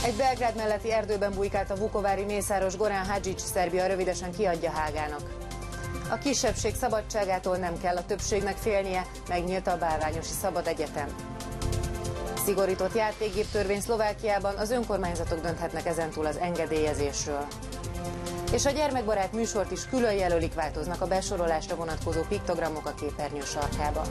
Egy Belgrád melletti erdőben bujkált a vukovári mészáros Goran Hadžić, Szerbia rövidesen kiadja Hágának. A kisebbség szabadságától nem kell a többségnek félnie, megnyílt a Bálványosi Szabad Egyetem. Szigorított játékgéptörvény Szlovákiában, az önkormányzatok dönthetnek ezentúl az engedélyezésről. És a gyermekbarát műsort is külön jelölik, változnak a besorolásra vonatkozó piktogramok a képernyő sarkában.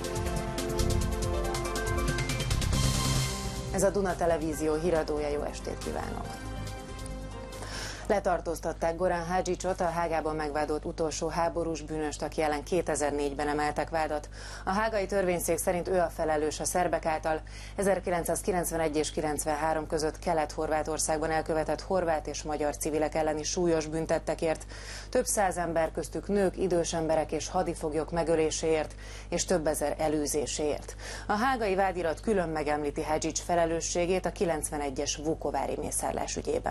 Ez a Duna Televízió híradója, jó estét kívánok! Letartóztatták Goran Hadžićot, a Hágában megvádolt utolsó háborús bűnöst, aki ellen 2004-ben emeltek vádat. A hágai törvényszék szerint ő a felelős a szerbek által 1991 és 93 között Kelet-Horvátországban elkövetett horvát és magyar civilek elleni súlyos bűntettekért, több száz ember, köztük nők, idős emberek és hadifoglyok megöléséért és több ezer elűzéséért. A hágai vádirat külön megemlíti Hadžić felelősségét a 91-es vukovári mészárlás ügyében.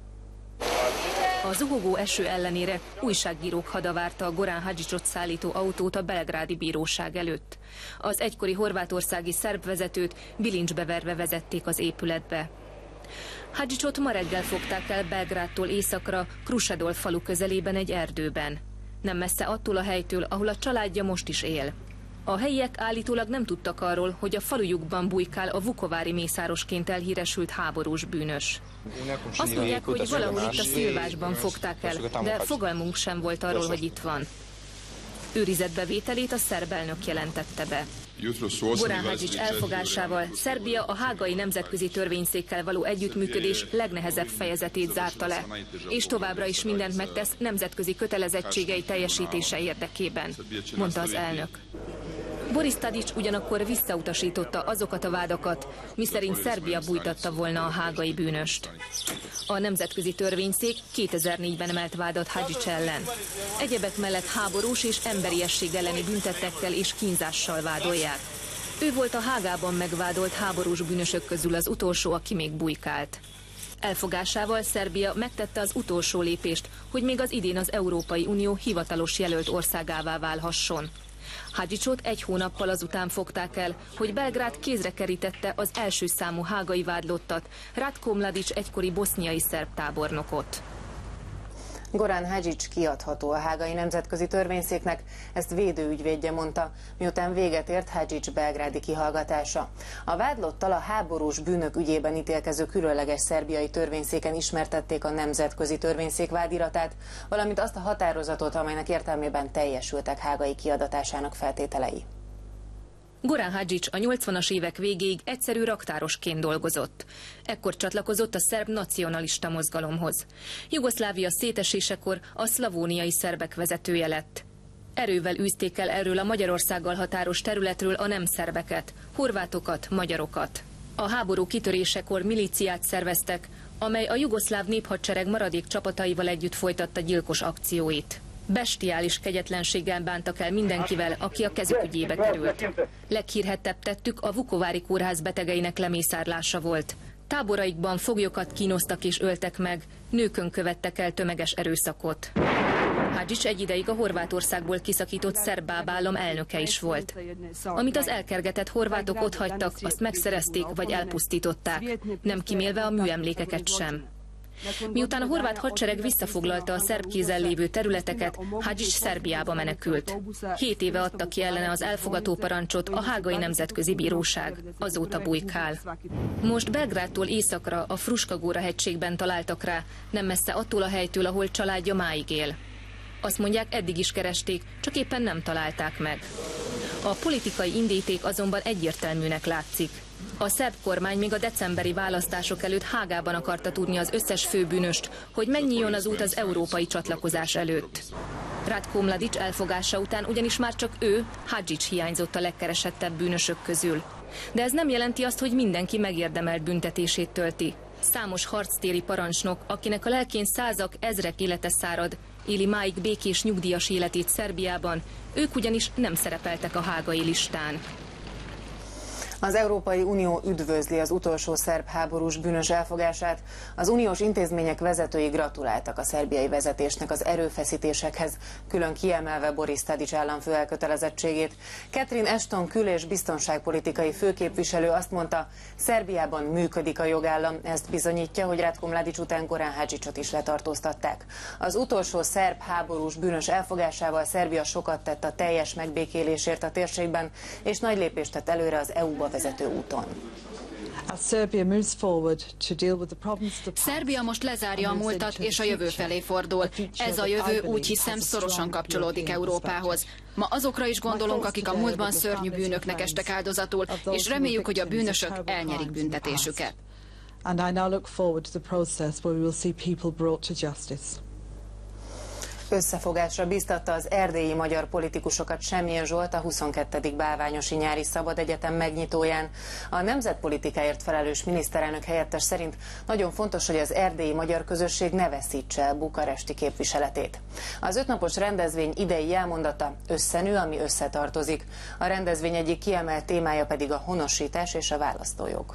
A zuhogó eső ellenére újságírók hada várta a Goran Hadžićot szállító autót a belgrádi bíróság előtt. Az egykori horvátországi szerb vezetőt bilincsbe verve vezették az épületbe. Hadžićot ma reggel fogták el Belgrádtól északra, Krušedol falu közelében egy erdőben. Nem messze attól a helytől, ahol a családja most is él. A helyiek állítólag nem tudtak arról, hogy a falujukban bujkál a vukovári mészárosként elhíresült háborús bűnös. Azt mondják, hogy valahol itt a Szilvásban fogták el, de fogalmunk sem volt arról, hogy itt van. Őrizetbevételét a szerb elnök jelentette be. Goran Hadžić elfogásával Szerbia a hágai nemzetközi törvényszékkel való együttműködés legnehezebb fejezetét zárta le, és továbbra is mindent megtesz nemzetközi kötelezettségei teljesítése érdekében, mondta az elnök. Boris Tadić ugyanakkor visszautasította azokat a vádakat, miszerint Szerbia bújtatta volna a hágai bűnöst. A nemzetközi törvényszék 2004-ben emelt vádat Hadžić ellen. Egyebek mellett háborús és emberiesség elleni büntettekkel és kínzással vádolják. Ő volt a Hágában megvádolt háborús bűnösök közül az utolsó, aki még bujkált. Elfogásával Szerbia megtette az utolsó lépést, hogy még az idén az Európai Unió hivatalos jelölt országává válhasson. Hadžićot egy hónappal azután fogták el, hogy Belgrád kézre kerítette az első számú hágai vádlottat, Ratko Mladić egykori boszniai szerb tábornokot. Goran Hadžić kiadható a hágai nemzetközi törvényszéknek, ezt védőügyvédje mondta, miután véget ért Hadžić belgrádi kihallgatása. A vádlottal a háborús bűnök ügyében ítélkező különleges szerbiai törvényszéken ismertették a nemzetközi törvényszék vádiratát, valamint azt a határozatot, amelynek értelmében teljesültek hágai kiadatásának feltételei. Goran Hadžić a 80-as évek végéig egyszerű raktárosként dolgozott. Ekkor csatlakozott a szerb nacionalista mozgalomhoz. Jugoszlávia szétesésekor a szlavóniai szerbek vezetője lett. Erővel űzték el erről a Magyarországgal határos területről a nem szerbeket, horvátokat, magyarokat. A háború kitörésekor milíciát szerveztek, amely a jugoszláv néphadsereg maradék csapataival együtt folytatta gyilkos akcióit. Bestiális kegyetlenséggel bántak el mindenkivel, aki a kezük ügyébe került. Leghírhettebb tettük a vukovári kórház betegeinek lemészárlása volt. Táboraikban foglyokat kínoztak és öltek meg, nőkön követtek el tömeges erőszakot. Hadžić egy ideig a Horvátországból kiszakított szerb bábállam elnöke is volt. Amit az elkergetett horvátok otthagytak, azt megszerezték vagy elpusztították, nem kimélve a műemlékeket sem. Miután a horvát hadsereg visszafoglalta a szerb kézzel lévő területeket, Hadžić Szerbiába menekült. 7 éve adta ki ellene az elfogató parancsot a Hágai Nemzetközi Bíróság. Azóta bujkál. Most Belgrádtól északra, a Fruška-Góra hegységben találtak rá, nem messze attól a helytől, ahol családja máig él. Azt mondják, eddig is keresték, csak éppen nem találták meg. A politikai indíték azonban egyértelműnek látszik. A szerb kormány még a decemberi választások előtt Hágában akarta tudni az összes főbűnöst, hogy megnyíljon az út az európai csatlakozás előtt. Ratko Mladić elfogása után ugyanis már csak ő, Hadžić hiányzott a legkeresettebb bűnösök közül. De ez nem jelenti azt, hogy mindenki megérdemelt büntetését tölti. Számos harctéri parancsnok, akinek a lelkén százak, ezrek élete szárad, éli máig békés nyugdíjas életét Szerbiában, ők ugyanis nem szerepeltek a hágai listán. Az Európai Unió üdvözli az utolsó szerb háborús bűnös elfogását. Az uniós intézmények vezetői gratuláltak a szerbiai vezetésnek az erőfeszítésekhez, külön kiemelve Boris Tadić államfő elkötelezettségét. Catherine Ashton kül- és biztonságpolitikai főképviselő azt mondta, Szerbiában működik a jogállam. Ezt bizonyítja, hogy Ratko Mladić után Goran Hadžićot is letartóztatták. Az utolsó szerb háborús bűnös elfogásával Szerbia sokat tett a teljes megbékélésért a térségben, és nagy lépést tett előre az EU-ba vezető úton. Szerbia most lezárja a múltat és a jövő felé fordul. Ez a jövő, úgy hiszem, szorosan kapcsolódik Európához. Ma azokra is gondolunk, akik a múltban szörnyű bűnöknek estek áldozatul, és reméljük, hogy a bűnösök elnyerik büntetésüket. Összefogásra biztatta az erdélyi magyar politikusokat Semjén Zsolt a 22. Bálványosi Nyári Szabadegyetem megnyitóján. A nemzetpolitikáért felelős miniszterelnök helyettes szerint nagyon fontos, hogy az erdélyi magyar közösség ne veszítse el bukaresti képviseletét. Az 5 napos rendezvény idei jelmondata összenő, ami összetartozik. A rendezvény egyik kiemelt témája pedig a honosítás és a választójog.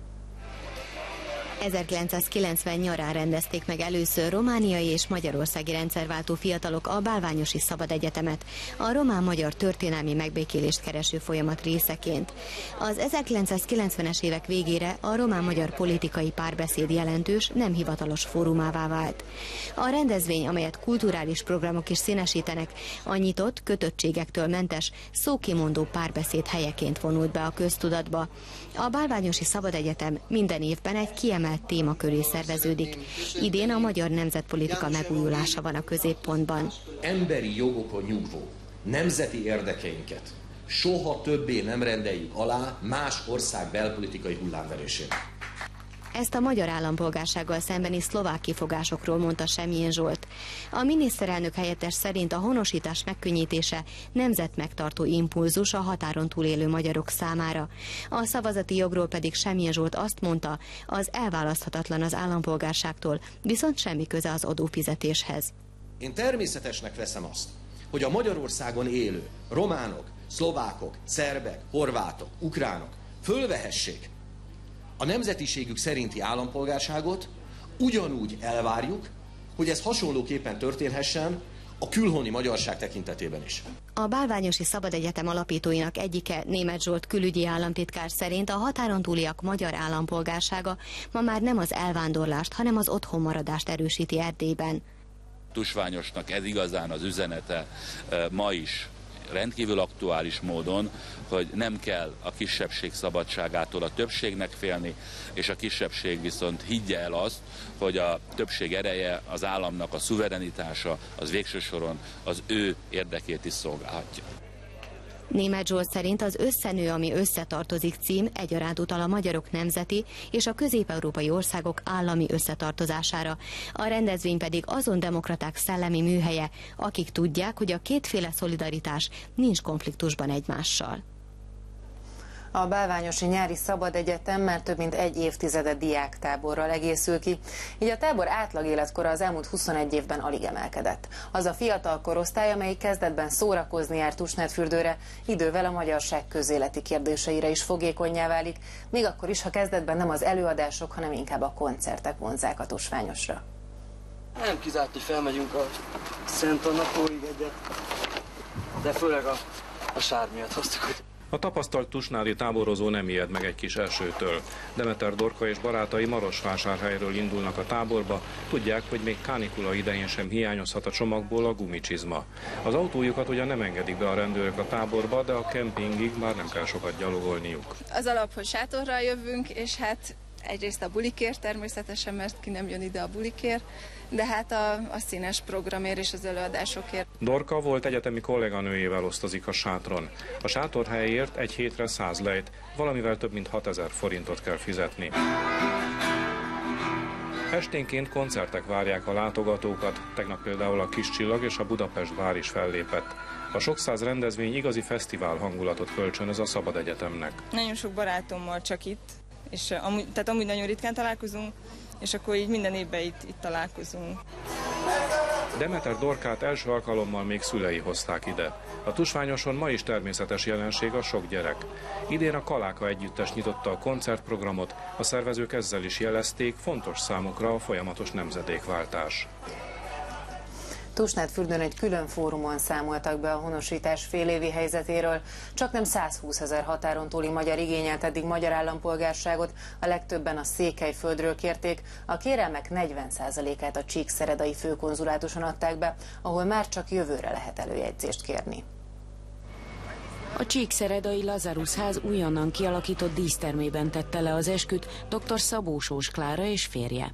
1990 nyarán rendezték meg először romániai és magyarországi rendszerváltó fiatalok a Bálványosi Szabadegyetemet, a román-magyar történelmi megbékélést kereső folyamat részeként. Az 1990-es évek végére a román-magyar politikai párbeszéd jelentős, nem hivatalos fórumává vált. A rendezvény, amelyet kulturális programok is színesítenek, a nyitott, kötöttségektől mentes, szókimondó párbeszéd helyeként vonult be a köztudatba. A Bálványosi Szabadegyetem minden évben egy kiemelt téma köré szerveződik. Idén a magyar nemzetpolitika megújulása van a középpontban. Emberi jogokon nyugvó nemzeti érdekeinket soha többé nem rendeljük alá más ország belpolitikai hullámverésének. Ezt a magyar állampolgársággal szembeni szlovák kifogásokról mondta Semjén Zsolt. A miniszterelnök helyettes szerint a honosítás megkönnyítése nemzetmegtartó impulzus a határon túlélő magyarok számára. A szavazati jogról pedig Semjén Zsolt azt mondta, az elválaszthatatlan az állampolgárságtól, viszont semmi köze az adófizetéshez. Én természetesnek veszem azt, hogy a Magyarországon élő románok, szlovákok, szerbek, horvátok, ukránok fölvehessék a nemzetiségük szerinti állampolgárságot, ugyanúgy elvárjuk, hogy ez hasonlóképpen történhessen a külhoni magyarság tekintetében is. A Bálványosi Szabadegyetem alapítóinak egyike, Németh Zsolt külügyi államtitkár szerint a határon túliak magyar állampolgársága ma már nem az elvándorlást, hanem az otthonmaradást erősíti Erdélyben. Tusványosnak ez igazán az üzenete ma is rendkívül aktuális módon, hogy nem kell a kisebbség szabadságától a többségnek félni, és a kisebbség viszont higgye el azt, hogy a többség ereje, az államnak a szuverenitása, az végső soron az ő érdekét is szolgálhatja. Németh Zsolt szerint az Összenő, ami összetartozik cím egyaránt utal a magyarok nemzeti és a közép-európai országok állami összetartozására. A rendezvény pedig azon demokraták szellemi műhelye, akik tudják, hogy a kétféle szolidaritás nincs konfliktusban egymással. A Bálványosi Nyári Szabadegyetem már több mint egy évtizede diáktáborral egészül ki, így a tábor átlag életkora az elmúlt 21 évben alig emelkedett. Az a fiatal korosztály, amelyik kezdetben szórakozni járt Tusnádfürdőre, idővel a magyarság közéleti kérdéseire is fogékonnyá válik, még akkor is, ha kezdetben nem az előadások, hanem inkább a koncertek vonzzák a tusványosra. Nem kizárt, hogy felmegyünk a Szent Anna tóig egyet, de főleg a sár miatt hoztuk. A tapasztalt tusnádi táborozó nem ijed meg egy kis esőtől. Demeter Dorka és barátai Marosvásárhelyről indulnak a táborba, tudják, hogy még kánikula idején sem hiányozhat a csomagból a gumicsizma. Az autójukat ugyan nem engedik be a rendőrök a táborba, de a kempingig már nem kell sokat gyalogolniuk. Az alap, hogy sátorral jövünk, és hát egyrészt a bulikért természetesen, mert ki nem jön ide a bulikért, de hát a színes programért és az előadásokért. Dorka volt egyetemi kolléganőjével osztozik a sátron. A sátorhelyért egy hétre 100 lejt, valamivel több mint 6000 forintot kell fizetni. Esténként koncertek várják a látogatókat, tegnap például a Kis Csillag és a Budapest Bár is fellépett. A sok száz rendezvény igazi fesztivál hangulatot kölcsönöz a Szabadegyetemnek. Nagyon sok barátommal csak itt, és amúgy nagyon ritkán találkozunk, és akkor így minden évben itt találkozunk. Demeter Dorkát első alkalommal még szülei hozták ide. A Tusványoson ma is természetes jelenség a sok gyerek. Idén a Kaláka együttes nyitotta a koncertprogramot, a szervezők ezzel is jelezték, fontos számukra a folyamatos nemzedékváltás. Tusnádfürdőn egy külön fórumon számoltak be a honosítás félévi helyzetéről. Csaknem 120 000 határon túli magyar igényelt eddig magyar állampolgárságot, a legtöbben a Székelyföldről kérték. A kérelmek 40%-át a Csíkszeredai főkonzulátuson adták be, ahol már csak jövőre lehet előjegyzést kérni. A Csíkszeredai Lazarus ház újonnan kialakított dísztermében tette le az esküt dr. Szabó Sós Klára és férje.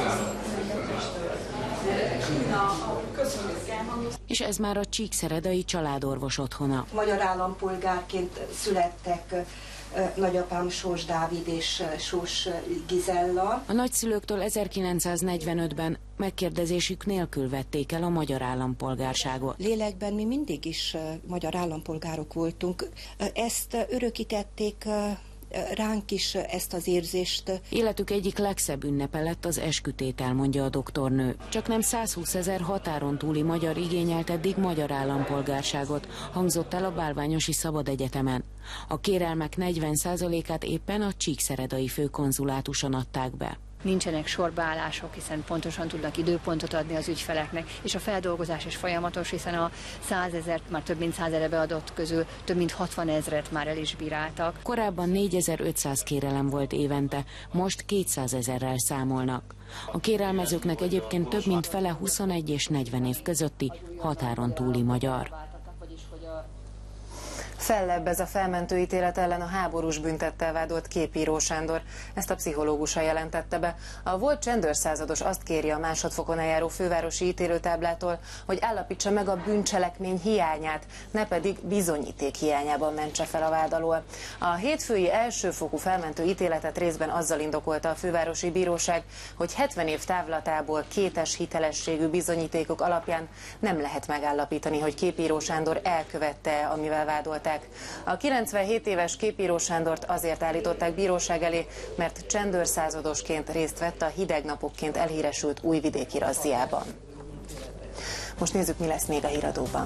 És ez már a Csíkszeredai családorvos otthona. Magyar állampolgárként születtek nagyapám Sós Dávid és Sós Gizella. A nagyszülőktől 1945-ben megkérdezésük nélkül vették el a magyar állampolgárságot. Lélekben mi mindig is magyar állampolgárok voltunk. Ezt örökítették ránk is, ezt az érzést. Életük egyik legszebb ünnepe lett az eskütétel, mondja a doktornő. Csaknem 120 000 határon túli magyar igényelt eddig magyar állampolgárságot, hangzott el a Bálványosi Szabadegyetemen. A kérelmek 40%-át éppen a Csíkszeredai főkonzulátuson adták be. Nincsenek sorbaállások, hiszen pontosan tudnak időpontot adni az ügyfeleknek, és a feldolgozás is folyamatos, hiszen a 100 000, már több mint 100 000 beadott közül több mint 60 000-et már el is bíráltak. Korábban 4500 kérelem volt évente, most 200 000-rel számolnak. A kérelmezőknek egyébként több mint fele 21 és 40 év közötti határon túli magyar. Fellebbez a felmentőítélet ellen a háborús büntettel vádolt Képíró Sándor. Ezt a pszichológusa jelentette be. A volt csendőrszázados azt kéri a másodfokon eljáró fővárosi ítélőtáblától, hogy állapítsa meg a bűncselekmény hiányát, ne pedig bizonyíték hiányában mentse fel a vád alól. A hétfői elsőfokú felmentő ítéletet részben azzal indokolta a fővárosi bíróság, hogy 70 év távlatából kétes hitelességű bizonyítékok alapján nem lehet megállapítani, hogy Képíró Sándor elkövette, amivel vádolták. A 97 éves Képíró Sándort azért állították bíróság elé, mert csendőrszázadosként részt vett a hideg napokként elhíresült újvidéki razziában. Most nézzük, mi lesz még a híradóban.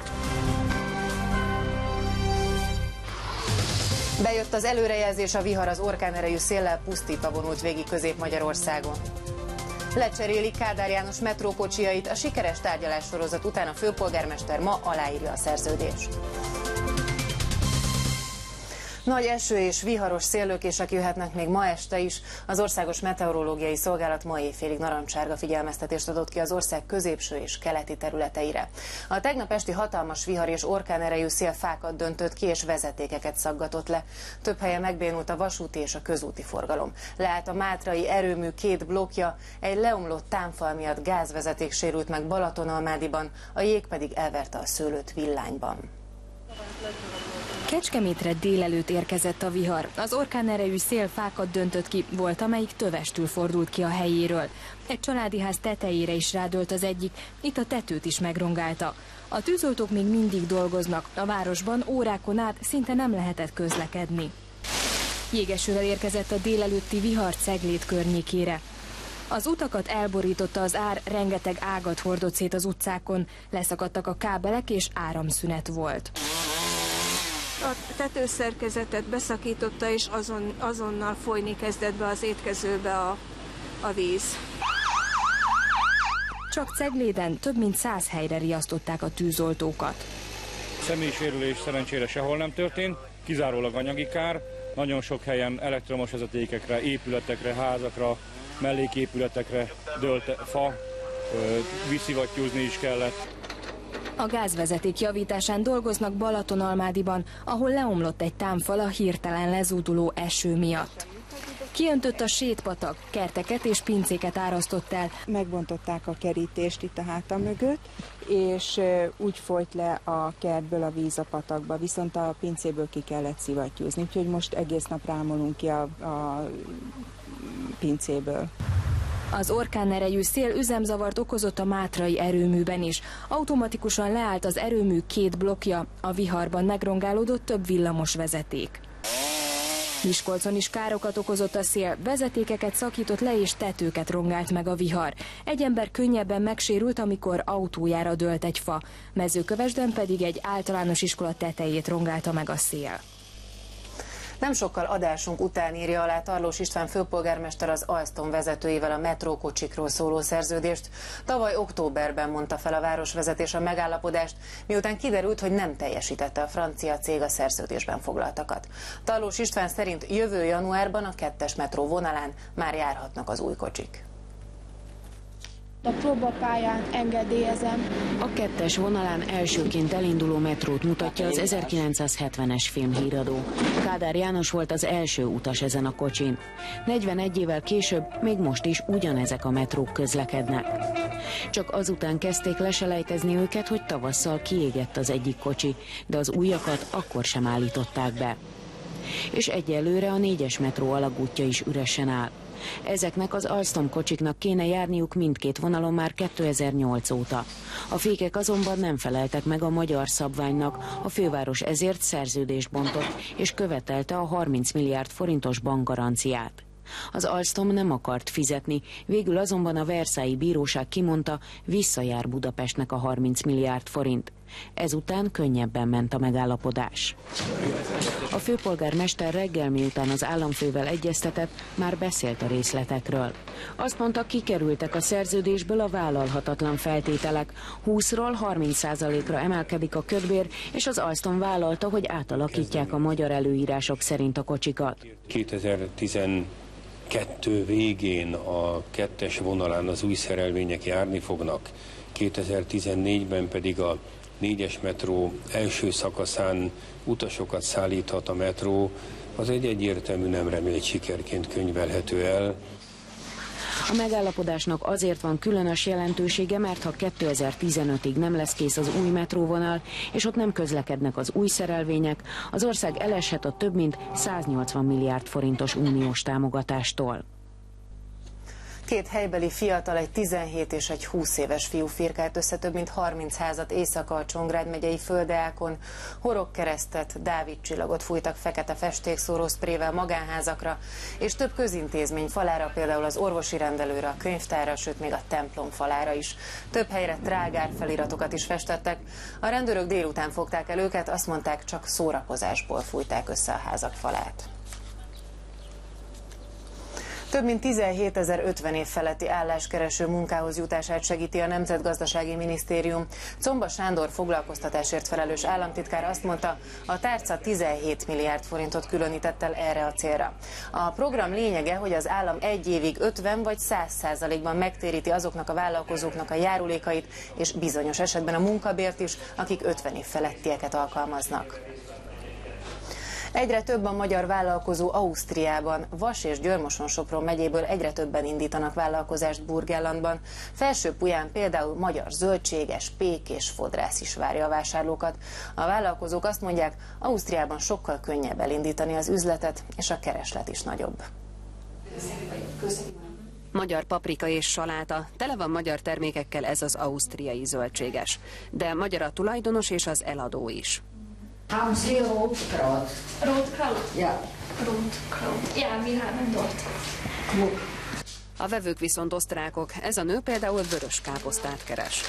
Bejött az előrejelzés, a vihar az orkánerejű széllel pusztítva vonult végig Közép-Magyarországon. Lecserélik Kádár János metrókocsijait, a sikeres tárgyalássorozat után a főpolgármester ma aláírja a szerződést. Nagy eső és viharos széllökések jöhetnek még ma este is. Az Országos Meteorológiai Szolgálat ma éjfélig narancsárga figyelmeztetést adott ki az ország középső és keleti területeire. A tegnap esti hatalmas vihar és orkánerejű szél fákat döntött ki és vezetékeket szaggatott le. Több helyen megbénult a vasúti és a közúti forgalom. Leállt a mátrai erőmű 2 blokkja, egy leomlott támfal miatt gázvezeték sérült meg Balatonalmádiban, a jég pedig elverte a szőlőt Villányban. Kecskemétre délelőtt érkezett a vihar. Az orkánerejű szél fákat döntött ki, volt, amelyik tövestül fordult ki a helyéről. Egy családi ház tetejére is rádölt az egyik, itt a tetőt is megrongálta. A tűzoltók még mindig dolgoznak, a városban órákon át szinte nem lehetett közlekedni. Jégesővel érkezett a délelőtti vihar Ceglét környékére. Az utakat elborította az ár, rengeteg ágat hordott szét az utcákon, leszakadtak a kábelek és áramszünet volt. A tetőszerkezetet beszakította, és azonnal folyni kezdett be az étkezőbe a víz. Csak Cegléden több mint 100 helyre riasztották a tűzoltókat. Személyi sérülés szerencsére sehol nem történt, kizárólag anyagi kár. Nagyon sok helyen elektromos vezetékekre, épületekre, házakra, melléképületekre dőlt fa, vízszivattyúzni is kellett. A gázvezeték javításán dolgoznak Balatonalmádiban, ahol leomlott egy támfal a hirtelen lezúduló eső miatt. Kiöntött a sétpatak, kerteket és pincéket árasztott el. Megbontották a kerítést itt a hátam mögött, és úgy folyt le a kertből a víz a patakba, viszont a pincéből ki kellett szivattyúzni, úgyhogy most egész nap rámolunk ki a pincéből. Az orkánerejű szél üzemzavart okozott a mátrai erőműben is. Automatikusan leállt az erőmű 2 blokkja, a viharban megrongálódott több villamos vezeték. Miskolcon is károkat okozott a szél, vezetékeket szakított le és tetőket rongált meg a vihar. Egy ember könnyebben megsérült, amikor autójára dőlt egy fa. Mezőkövesden pedig egy általános iskola tetejét rongálta meg a szél. Nem sokkal adásunk után írja alá Tarlós István főpolgármester az Alstom vezetőivel a metrókocsikról szóló szerződést. Tavaly októberben mondta fel a városvezetés a megállapodást, miután kiderült, hogy nem teljesítette a francia cég a szerződésben foglaltakat. Tarlós István szerint jövő januárban a 2-es metró vonalán már járhatnak az új kocsik. A próbapályán engedélyezem. A 2-es vonalán elsőként elinduló metrót mutatja az 1970-es filmhíradó. Kádár János volt az első utas ezen a kocsin. 41 évvel később még most is ugyanezek a metrók közlekednek. Csak azután kezdték leselejtezni őket, hogy tavasszal kiégett az egyik kocsi, de az újakat akkor sem állították be. És egyelőre a 4-es metró alagútja is üresen áll. Ezeknek az Alstom kocsiknak kéne járniuk mindkét vonalon már 2008 óta. A fékek azonban nem feleltek meg a magyar szabványnak, a főváros ezért szerződést bontott, és követelte a 30 milliárd forintos bankgaranciát. Az Alstom nem akart fizetni, végül azonban a Versailles bíróság kimondta, visszajár Budapestnek a 30 milliárd forint. Ezután könnyebben ment a megállapodás. A főpolgármester reggel, miután az államfővel egyeztetett, már beszélt a részletekről. Azt mondta, kikerültek a szerződésből a vállalhatatlan feltételek. 20-ról 30%-ra emelkedik a kötbér, és az Alstom vállalta, hogy átalakítják a magyar előírások szerint a kocsikat. 2012 végén a 2-es vonalán az új szerelvények járni fognak, 2014-ben pedig a 4-es metró első szakaszán utasokat szállíthat a metró, az egy egyértelmű nem remélt sikerként könyvelhető el. A megállapodásnak azért van különös jelentősége, mert ha 2015-ig nem lesz kész az új metróvonal, és ott nem közlekednek az új szerelvények, az ország eleshet a több mint 180 milliárd forintos uniós támogatástól. Két helybeli fiatal, egy 17 és egy 20 éves fiú firkált össze több mint 30 házat éjszaka a Csongrád megyei Földeákon. Horogkeresztet, Dávid csillagot fújtak fekete festékszóró szprével magánházakra, és több közintézmény falára, például az orvosi rendelőre, a könyvtárra, sőt még a templom falára is. Több helyre trágár feliratokat is festettek. A rendőrök délután fogták el őket, azt mondták, csak szórakozásból fújták össze a házak falát. Több mint 17.050 év feletti álláskereső munkához jutását segíti a Nemzetgazdasági Minisztérium. Czomba Sándor foglalkoztatásért felelős államtitkár azt mondta, a tárca 17 milliárd forintot különített el erre a célra. A program lényege, hogy az állam egy évig 50 vagy 100%-ban megtéríti azoknak a vállalkozóknak a járulékait, és bizonyos esetben a munkabért is, akik 50 év felettieket alkalmaznak. Egyre több a magyar vállalkozó Ausztriában. Vas és Győr-Moson-Sopron megyéből egyre többen indítanak vállalkozást Burgenlandban. Felső-Puján például magyar zöldséges, pék és fodrász is várja a vásárlókat. A vállalkozók azt mondják, Ausztriában sokkal könnyebb elindítani az üzletet, és a kereslet is nagyobb. Magyar paprika és saláta, tele van magyar termékekkel ez az ausztriai zöldséges. De magyar a tulajdonos és az eladó is. Rotkraut. Rotkraut? Ja. Rotkraut. Ja, wir haben dort. A vevők viszont osztrákok, ez a nő például vörös káposztát keres.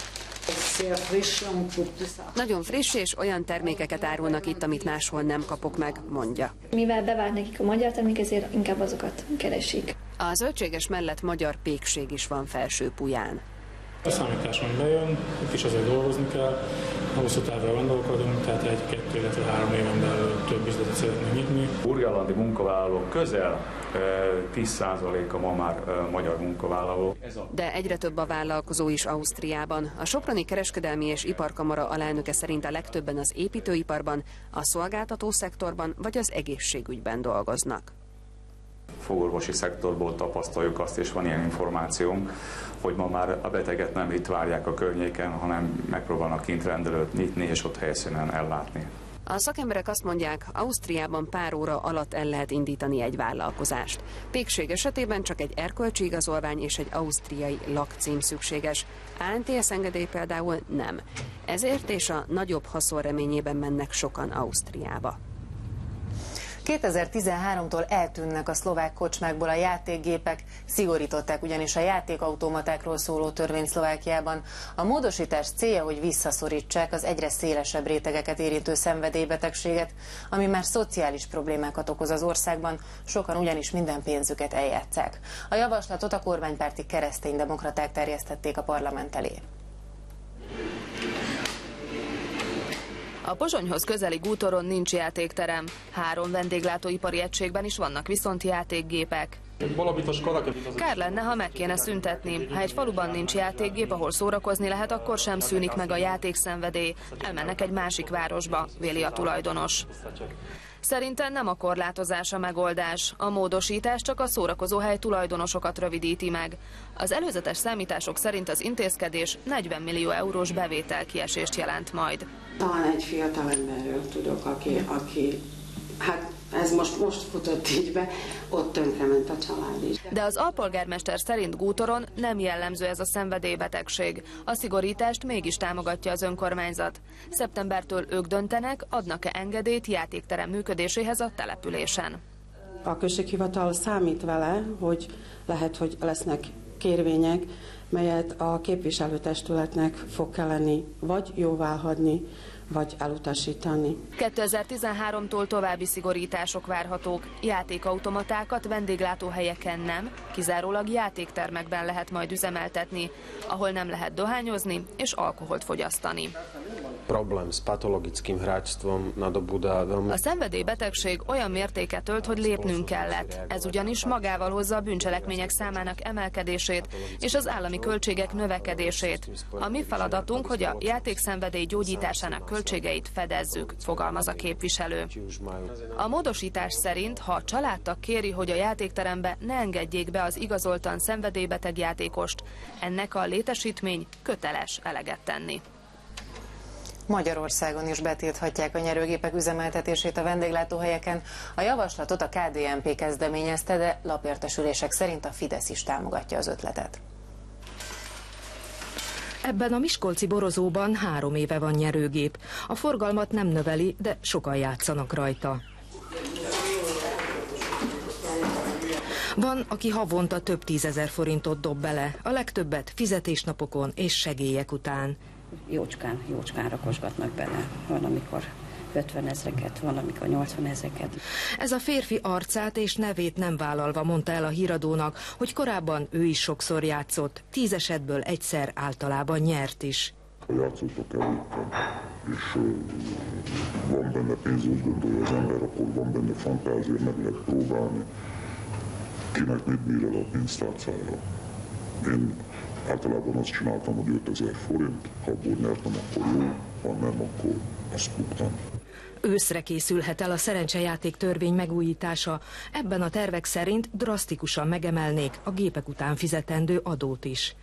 Nagyon friss és olyan termékeket árulnak itt, amit máshol nem kapok meg, mondja. Mivel bevált nekik a magyar termék, ezért inkább azokat keresik. A zöldséges mellett magyar pékség is van Felső-Puján. A számításon bejön, itt is azért dolgozni kell, hosszú távra gondolkodunk, tehát 1-2, illetve 3 éven belül több üzletet szeretnénk nyitni. Burgenlandi munkavállalók közel 10%-a ma már magyar munkavállaló. De egyre több a vállalkozó is Ausztriában. A Soproni Kereskedelmi és Iparkamara alelnöke szerint a legtöbben az építőiparban, a szolgáltató szektorban vagy az egészségügyben dolgoznak. Fogorvosi szektorból tapasztaljuk azt, és van ilyen információnk, hogy ma már a beteget nem itt várják a környéken, hanem megpróbálnak kint rendelőt nyitni, és ott helyszínen ellátni. A szakemberek azt mondják, Ausztriában pár óra alatt el lehet indítani egy vállalkozást. Pékség esetében csak egy erkölcsi igazolvány és egy ausztriai lakcím szükséges. ANTS engedély például nem. Ezért és a nagyobb haszon reményében mennek sokan Ausztriába. 2013-tól eltűnnek a szlovák kocsmákból a játékgépek, szigorították ugyanis a játékautomatákról szóló törvényt Szlovákiában. A módosítás célja, hogy visszaszorítsák az egyre szélesebb rétegeket érintő szenvedélybetegséget, ami már szociális problémákat okoz az országban, sokan ugyanis minden pénzüket eljátsszák. A javaslatot a kormánypárti kereszténydemokraták terjesztették a parlament elé. A Pozsonyhoz közeli Gútoron nincs játékterem. 3 vendéglátóipari egységben is vannak viszont játékgépek. Kár lenne, ha meg kéne szüntetni. Ha egy faluban nincs játékgép, ahol szórakozni lehet, akkor sem szűnik meg a játékszenvedély. Elmennek egy másik városba, véli a tulajdonos. Szerintem nem a korlátozás a megoldás. A módosítás csak a szórakozóhely tulajdonosokat rövidíti meg. Az előzetes számítások szerint az intézkedés 40 millió eurós bevételkiesést jelent majd. Talán egy fiatal emberről tudok, aki hát ez most futott így be, ott tönkrement a család is. De az alpolgármester szerint Gútoron nem jellemző ez a szenvedélybetegség. A szigorítást mégis támogatja az önkormányzat. Szeptembertől ők döntenek, adnak-e engedélyt játékterem működéséhez a településen. A községhivatal számít vele, hogy lehet, hogy lesznek kérvények, melyet a képviselőtestületnek fog kelleni vagy jóváhagyni, vagy elutasítani. 2013-tól további szigorítások várhatók. Játékautomatákat vendéglátóhelyeken nem, kizárólag játéktermekben lehet majd üzemeltetni, ahol nem lehet dohányozni és alkoholt fogyasztani. Problém s patologickým hráčstvom nadobúda veľmi... A szenvedélybetegség olyan mértéket ölt, hogy lépnünk kellett. Ez ugyanis magával hozza a bűncselekmények számának emelkedését és az állami költségek növekedését. A mi feladatunk, hogy a játékszenvedély gyógyításának költségeit fedezzük, fogalmaz a képviselő. A módosítás szerint, ha a családtag kéri, hogy a játékterembe ne engedjék be az igazoltan szenvedélybeteg játékost, ennek a létesítmény köteles eleget tenni. Magyarországon is betilthatják a nyerőgépek üzemeltetését a vendéglátóhelyeken. A javaslatot a KDNP kezdeményezte, de lapértesülések szerint a Fidesz is támogatja az ötletet. Ebben a miskolci borozóban 3 éve van nyerőgép. A forgalmat nem növeli, de sokan játszanak rajta. Van, aki havonta több 10 000 forintot dob bele, a legtöbbet fizetésnapokon és segélyek után. Jócskán rakosgatnak bele, van amikor 50 000-eket, van amikor 80 000-eket. Ez a férfi arcát és nevét nem vállalva mondta el a híradónak, hogy korábban ő is sokszor játszott, 10 esetből egyszer általában nyert is. Játszottak előttem, és van benne pénz, úgy gondolja az ember, akkor van benne fantázia, meg lehet próbálni. Kinek mit bír el a pénztárcára. Én általában azt csináltam, hogy 5000 forint, ha abból nyertem, akkor jó, ha nem, akkor azt buktam. Őszre készülhet el a szerencsejáték törvény megújítása. Ebben a tervek szerint drasztikusan megemelnék a gépek után fizetendő adót is.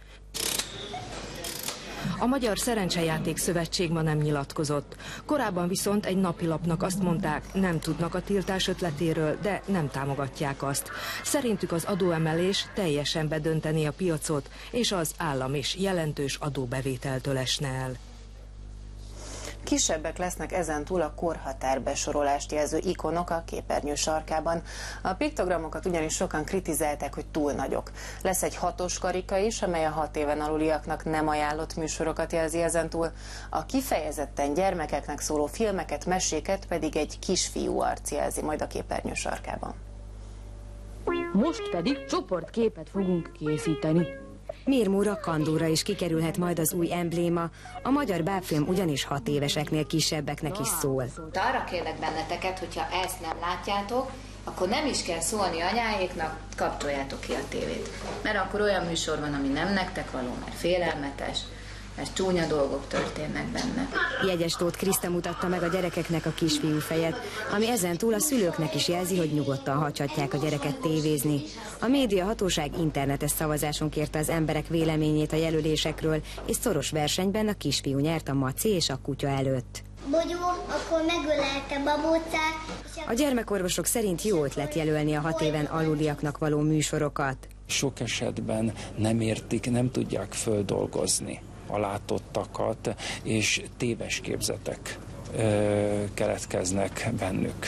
A Magyar Szerencsejáték Szövetség ma nem nyilatkozott. Korábban viszont egy napilapnak azt mondták, nem tudnak a tiltás ötletéről, de nem támogatják azt. Szerintük az adóemelés teljesen bedönteni a piacot, és az állam is jelentős adóbevételtől esne el. Kisebbek lesznek ezentúl a korhatárbesorolást jelző ikonok a képernyő sarkában. A piktogramokat ugyanis sokan kritizálták, hogy túl nagyok. Lesz egy 6-os karika is, amely a 6 éven aluliaknak nem ajánlott műsorokat jelzi ezentúl. A kifejezetten gyermekeknek szóló filmeket, meséket pedig egy kisfiú arc jelzi majd a képernyő sarkában. Most pedig csoportképet fogunk készíteni. Mirmóra, Kandóra is kikerülhet majd az új embléma, a magyar bábfilm ugyanis 6 éveseknél kisebbeknek is szól. Arra kérlek benneteket, hogyha ezt nem látjátok, akkor nem is kell szólni anyáéknak, kapcsoljátok ki a tévét. Mert akkor olyan műsor van, ami nem nektek való, mert félelmetes, mert csúnya dolgok történnek benne. Jegyes Tóth Kriszta mutatta meg a gyerekeknek a kisfiú fejet, ami ezentúl a szülőknek is jelzi, hogy nyugodtan hagyhatják a gyereket tévézni. A médiahatóság internetes szavazáson kérte az emberek véleményét a jelölésekről, és szoros versenyben a kisfiú nyert a maci és a kutya előtt. Bogyó, akkor megölelte babócát. A gyermekorvosok szerint jó ötlet jelölni a 6 éven aluliaknak való műsorokat. Sok esetben nem értik, nem tudják földolgozni a látottakat, és téves képzetek keletkeznek bennük.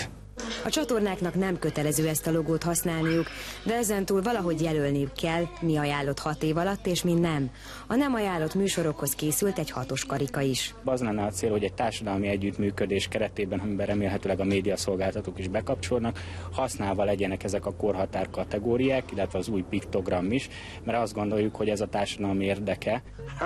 A csatornáknak nem kötelező ezt a logót használniuk, de ezentúl valahogy jelölniük kell, mi ajánlott 6 év alatt és mi nem. A nem ajánlott műsorokhoz készült egy 6-os karika is. Az lenne a cél, hogy egy társadalmi együttműködés keretében, amiben remélhetőleg a médiaszolgáltatók is bekapcsolnak, használva legyenek ezek a korhatár kategóriák, illetve az új piktogram is, mert azt gondoljuk, hogy ez a társadalmi érdeke.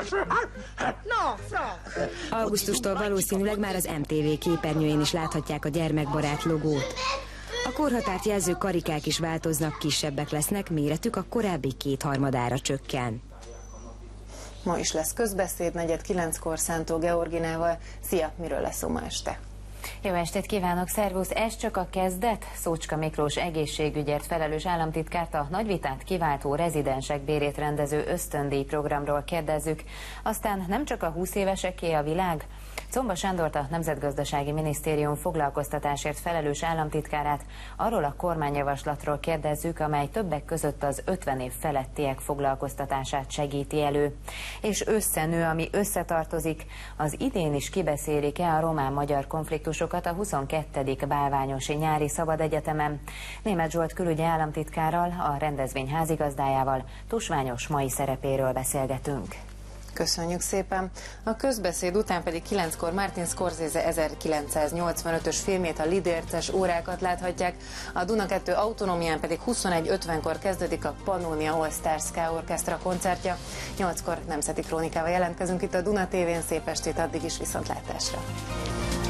Augusztustól valószínűleg már az MTV képernyőjén is láthatják a gyermekbarát logót. A korhatárt jelző karikák is változnak, kisebbek lesznek, méretük a korábbi 2/3-ára csökken. Ma is lesz közbeszéd, 8:45-kor Szántó Georginával. Szia, miről lesz szó ma este? Jó estét kívánok, szervusz! Ez csak a kezdet. Szócska Miklós egészségügyért felelős államtitkárt a nagy vitát kiváltó rezidensek bérét rendező ösztöndíj programról kérdezzük. Aztán nem csak a 20 éveseké a világ. Czomba Sándort, a Nemzetgazdasági Minisztérium foglalkoztatásért felelős államtitkárát arról a kormányjavaslatról kérdezzük, amely többek között az 50 év felettiek foglalkoztatását segíti elő. És összenő, ami összetartozik, az idén is kibeszélik-e a román-magyar konfliktusokat a 22. Bálványosi Nyári Szabadegyetemen. Németh Zsolt külügyi államtitkárral, a rendezvény házigazdájával tusványos mai szerepéről beszélgetünk. Köszönjük szépen. A közbeszéd után pedig 9-kor Martin Scorsese 1985-ös filmét, a Lidérces órákat láthatják, a Duna 2 autonómián pedig 21:50-kor kezdődik a Pannonia All Stars Ska Orchestra koncertje. 8-kor Nemzeti Krónikával jelentkezünk itt a Duna TV-n. Szép estét, addig is viszontlátásra.